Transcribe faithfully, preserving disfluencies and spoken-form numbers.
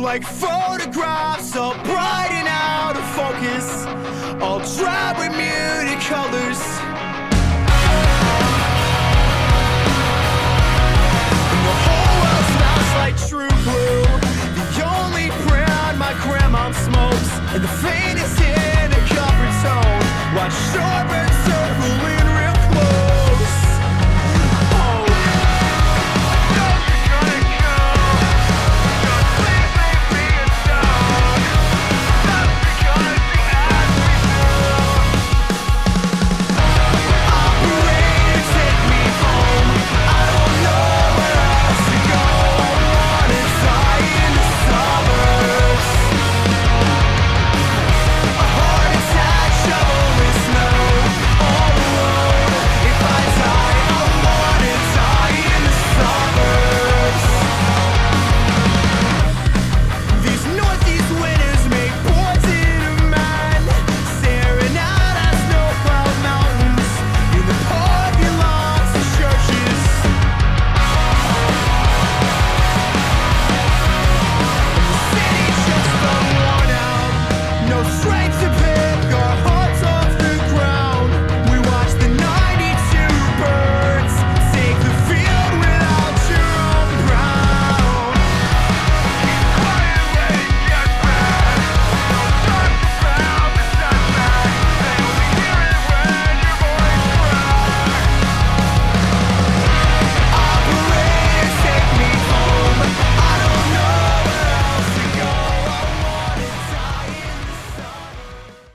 like photographs, all bright and out of focus, all dry with muted colors. And the whole world smells like true blue, the only brand my grandma smokes, and the faintest in a covered tone. Watch shorebirds circling real close. Oh, don't be gonna go. Just please leave me alone. Just because you asked me to. Operator, take me home. I don't know where else to go. I wanna die in the suburbs. A heart attack, shovel in snow, all alone. If I die, I wanna die in the suburbs. These northeast winters make portrait of man, staring out at snow-plowed mountains in the parking lots of churches. And the city's just so worn out, no strength to pay